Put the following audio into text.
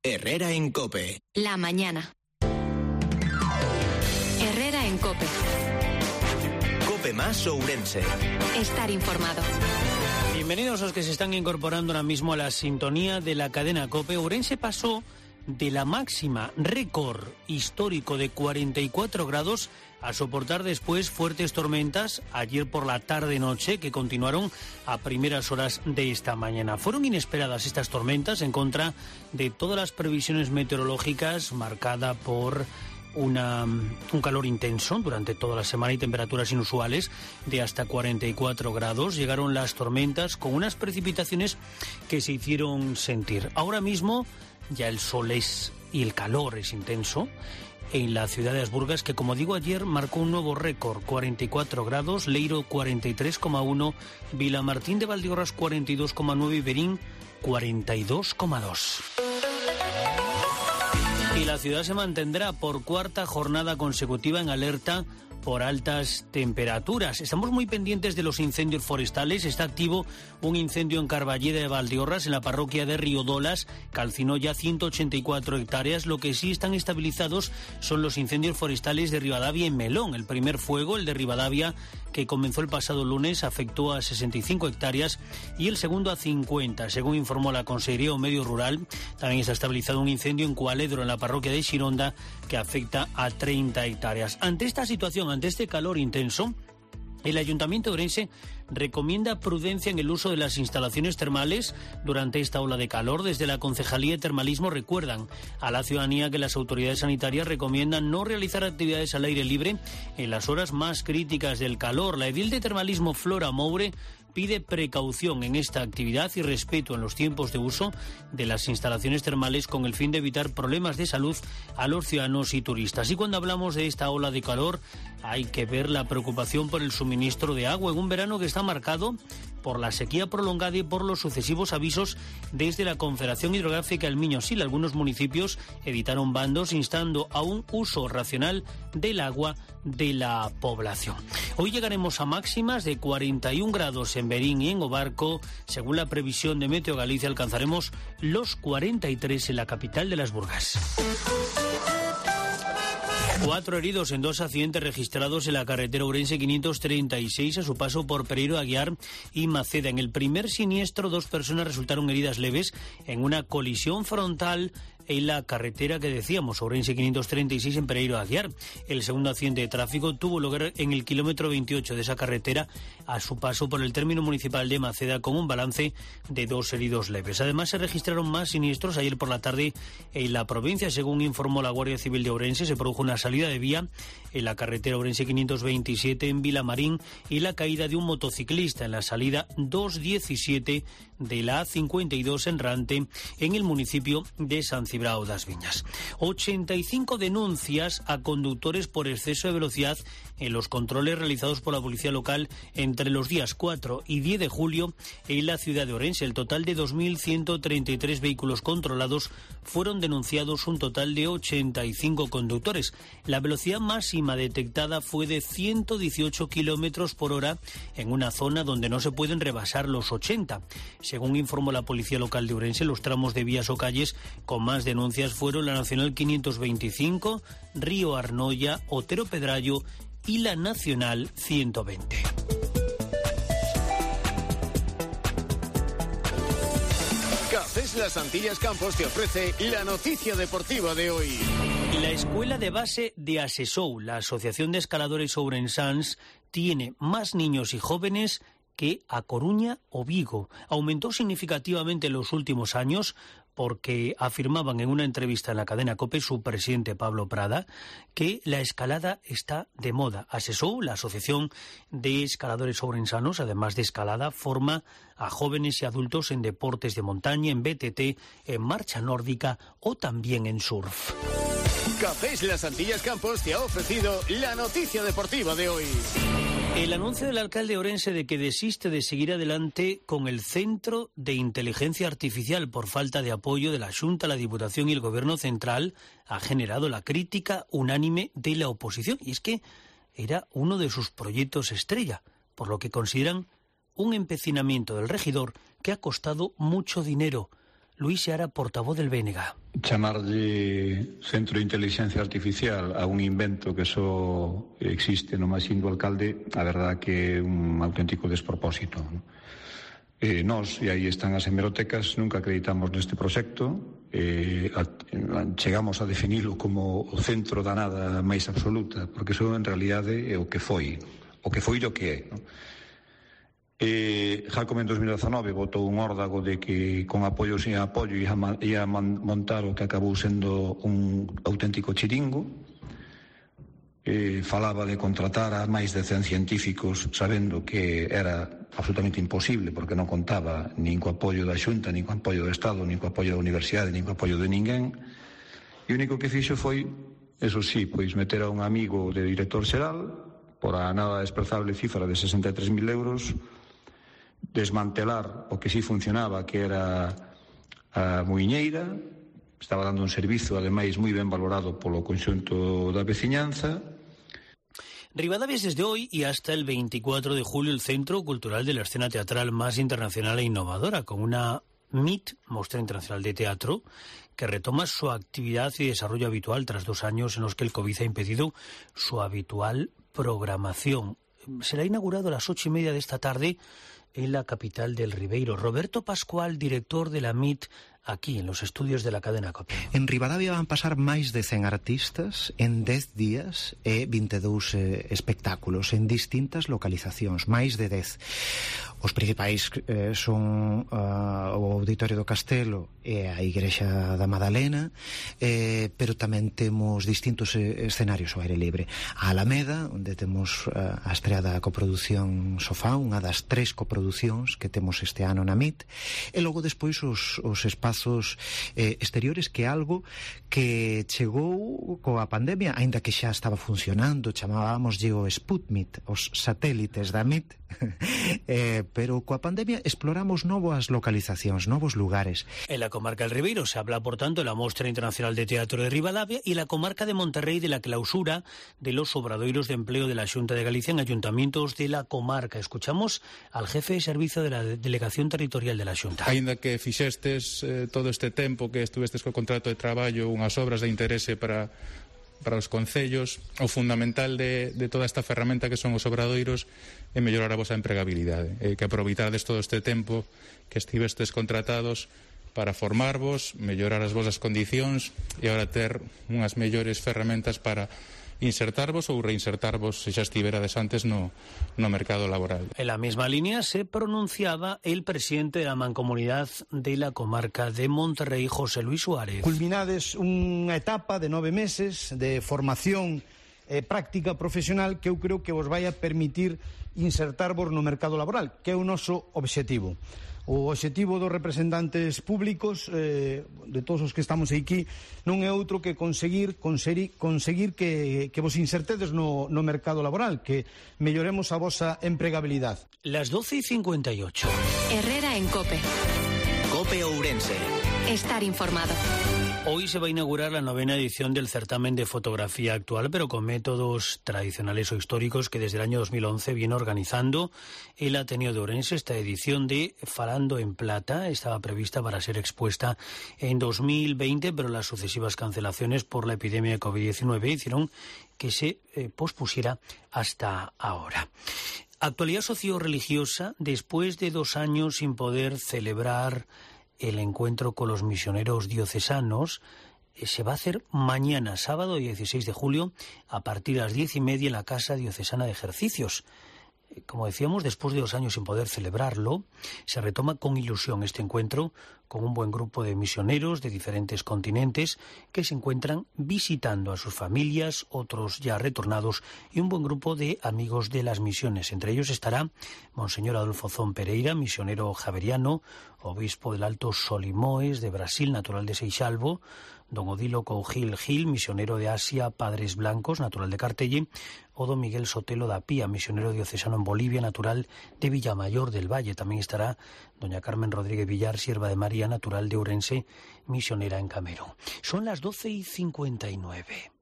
Herrera en COPE. La mañana. Herrera en COPE. COPE más Ourense. Estar informado. Bienvenidos a los que se están incorporando ahora mismo a la sintonía de la cadena COPE. Ourense pasó de la máxima récord histórico de 44 grados a soportar después fuertes tormentas ayer por la tarde-noche que continuaron a primeras horas de esta mañana. Fueron inesperadas estas tormentas en contra de todas las previsiones meteorológicas, marcada por un calor intenso durante toda la semana y temperaturas inusuales de hasta 44 grados. Llegaron las tormentas con unas precipitaciones que se hicieron sentir. Ahora mismo ya el sol y el calor es intenso en la ciudad de Asburgas, que como digo ayer marcó un nuevo récord, 44 grados, Leiro 43,1, Vilamartín de Valdeorras 42,9 y Berín 42,2. Y la ciudad se mantendrá por cuarta jornada consecutiva en alerta por altas temperaturas. Estamos muy pendientes de los incendios forestales. Está activo un incendio en Carballeda de Valdeorras, en la parroquia de Riodolas. Calcinó ya 184 hectáreas. Lo que sí están estabilizados son los incendios forestales de Ribadavia y Melón. El primer fuego, el de Ribadavia, que comenzó el pasado lunes, afectó a 65 hectáreas y el segundo a 50. Según informó la Consejería de Medio Rural, también está estabilizado un incendio en Cualedro, en la parroquia de Xironda, que afecta a 30 hectáreas. Ante esta situación, ante este calor intenso, el Ayuntamiento de Ourense recomienda prudencia en el uso de las instalaciones termales durante esta ola de calor. Desde la Concejalía de Termalismo recuerdan a la ciudadanía que las autoridades sanitarias recomiendan no realizar actividades al aire libre en las horas más críticas del calor. La edil de Termalismo, Flora Moure, pide precaución en esta actividad y respeto en los tiempos de uso de las instalaciones termales con el fin de evitar problemas de salud a los ciudadanos y turistas. Y cuando hablamos de esta ola de calor, hay que ver la preocupación por el suministro de agua en un verano que está marcado por la sequía prolongada y por los sucesivos avisos desde la Confederación Hidrográfica del Miño-Sil. Algunos municipios editaron bandos instando a un uso racional del agua de la población. Hoy llegaremos a máximas de 41 grados en Berín y en Obarco. Según la previsión de Meteo Galicia, alcanzaremos los 43 en la capital de las Burgas. 4 heridos en 2 accidentes registrados en la carretera Ourense 536 a su paso por Pereiro Aguiar y Maceda. En el primer siniestro, 2 personas resultaron heridas leves en una colisión frontal en la carretera que decíamos, Ourense 536 en Pereiro Aguiar. El segundo accidente de tráfico tuvo lugar en el kilómetro 28 de esa carretera a su paso por el término municipal de Maceda, con un balance de 2 heridos leves. Además, se registraron más siniestros ayer por la tarde en la provincia. Según informó la Guardia Civil de Ourense, se produjo una salida de vía en la carretera Ourense 527 en Vilamarín y la caída de un motociclista en la salida 217 de la A52 en Rante, en el municipio de San Cibrao das Viñas. 85 denuncias a conductores por exceso de velocidad en los controles realizados por la policía local entre los días 4 y 10 de julio en la ciudad de Ourense. El total de 2.133 vehículos controlados fueron denunciados, un total de 85 conductores. La velocidad máxima detectada fue de 118 kilómetros por hora en una zona donde no se pueden rebasar los 80. Según informó la policía local de Ourense, los tramos de vías o calles con más denuncias fueron la Nacional 525, Río Arnoya, Otero Pedrallo y la Nacional 120. Cafés Las Antillas Campos te ofrece la noticia deportiva de hoy. La Escuela de Base de Asesou, la Asociación de Escaladores Ourensans, tiene más niños y jóvenes que A Coruña o Vigo. Aumentó significativamente en los últimos años porque afirmaban en una entrevista en la cadena COPE su presidente Pablo Prada que la escalada está de moda. Asesou, la Asociación de Escaladores Ourensanos, además de escalada, forma a jóvenes y adultos en deportes de montaña, en BTT, en marcha nórdica o también en surf. Cafés Las Antillas Campos te ha ofrecido la noticia deportiva de hoy. El anuncio del alcalde Ourense de que desiste de seguir adelante con el Centro de Inteligencia Artificial por falta de apoyo de la Xunta, la Diputación y el Gobierno Central ha generado la crítica unánime de la oposición. Y es que era uno de sus proyectos estrella, por lo que consideran un empecinamiento del regidor que ha costado mucho dinero. Luis Seara, portavoz del BNG. Chamarlle Centro de Inteligencia Artificial a un invento que só existe no máis do alcalde, a verdad que é un auténtico despropósito, ¿no? Nós, e aí están as hemerotecas, nunca acreditamos neste proxecto, chegamos a definilo como o centro da nada máis absoluta, porque iso en realidade é o que foi e o que é, ¿no? Jacome en 2019 botou un órdago de que con apoio sin apoio ia montar o que acabou sendo un auténtico chiringo. Falaba de contratar a máis de 100 científicos sabendo que era absolutamente imposible porque non contaba nin co apoio da Xunta, nin co apoio do Estado, nin co apoio da Universidade, nin co apoio de ninguén. E o único que fixo foi, eso sí, pois meter a un amigo de director xeral por a nada desprezable cifra de 63.000 euros, desmantelar o que sí funcionaba, que era a muiñeira. Estaba dando un servizo, ademais, moi ben valorado polo conxunto da veciñanza. Rivadavia es desde hoy y hasta el 24 de julio el Centro Cultural de la Escena Teatral más internacional e innovadora, con una MIT, Mostra Internacional de Teatro, que retoma su actividad y desarrollo habitual tras 2 años en los que el COVID ha impedido su habitual programación. Será inaugurado a las 8:30 de esta tarde en la capital del Ribeiro. Roberto Pascual, director de la MIT, aquí en los estudios de la cadena COPE. En Rivadavia van pasar máis de 100 artistas en 10 días e 22 espectáculos en distintas localizacións, máis de 10. Os principais son o Auditorio do Castelo e a Igrexa da Madalena, pero tamén temos distintos escenarios ao aire libre. A Alameda, onde temos a estrea da coproducción Sofá, unha das 3 coproducións que temos este ano na MIT, e logo despois os espazos exteriores, que é algo que chegou coa pandemia, aínda que xa estaba funcionando, chamábamoslle o Sputnik, os satélites da MIT, pero coa pandemia exploramos novas localizacións, novos lugares. En la comarca del Ribeiro se habla, por tanto, de la Mostra Internacional de Teatro de Rivadavia y la comarca de Monterrey de la clausura de los obradoiros de empleo de la Xunta de Galicia en ayuntamientos de la comarca. Escuchamos al jefe de servicio de la Delegación Territorial de la Xunta. Aínda que fixestes todo este tempo que estuvestes co contrato de traballo unhas obras de interese para os concellos, o fundamental de toda esta ferramenta que son os obradoiros é mellorar a vosa empregabilidade, que aproveitades todo este tempo que estivestes contratados para formarvos, mellorar as vosas condicións e agora ter unhas mellores ferramentas para insertarvos ou reinsertarvos se xa estiverades antes no mercado laboral. En la misma línea se pronunciaba el presidente de la Mancomunidad de la comarca de Monterrey, José Luis Suárez. Culminades unha etapa de 9 meses de formación práctica profesional que eu creo que vos vai a permitir insertarvos no mercado laboral, que é o noso obxectivo. O obxectivo dos representantes públicos, de todos os que estamos aquí, non é outro que conseguir que vos insertedes no mercado laboral, que melloremos a vosa empregabilidade. Las 12:58. Herrera en COPE. COPE Ourense. Estar informado. Hoy se va a inaugurar la 9ª edición del certamen de fotografía actual, pero con métodos tradicionales o históricos que desde el año 2011 viene organizando el Ateneo de Ourense. Esta edición de Falando en Plata estaba prevista para ser expuesta en 2020, pero las sucesivas cancelaciones por la epidemia de COVID-19 hicieron que se pospusiera hasta ahora. Actualidad socio-religiosa, después de 2 años sin poder celebrar el encuentro con los misioneros diocesanos, se va a hacer mañana, sábado 16 de julio, a partir de las 10:30 en la Casa Diocesana de Ejercicios. Como decíamos, después de 2 años sin poder celebrarlo, se retoma con ilusión este encuentro con un buen grupo de misioneros de diferentes continentes que se encuentran visitando a sus familias, otros ya retornados, y un buen grupo de amigos de las misiones. Entre ellos estará Monseñor Adolfo Zón Pereira, misionero javeriano, obispo del Alto Solimoes de Brasil, natural de Seixalvo, don Odilo Cougil Gil, misionero de Asia, Padres Blancos, natural de Cartelle, o don Miguel Sotelo da Pía, misionero diocesano en Bolivia, natural de Villamayor del Valle. También estará doña Carmen Rodríguez Villar, sierva de María, natural de Ourense, misionera en Camerún. Son las 12:59.